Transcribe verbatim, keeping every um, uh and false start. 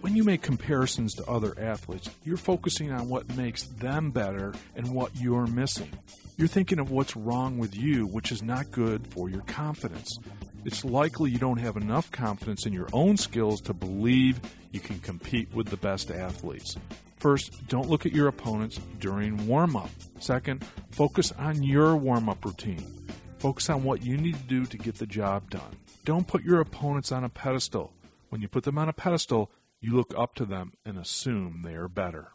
When you make comparisons to other athletes, you're focusing on what makes them better and what you're missing. You're thinking of what's wrong with you, which is not good for your confidence. It's likely you don't have enough confidence in your own skills to believe you can compete with the best athletes. First, don't look at your opponents during warm-up. Second, focus on your warm-up routine. Focus on what you need to do to get the job done. Don't put your opponents on a pedestal. When you put them on a pedestal, you look up to them and assume they are better.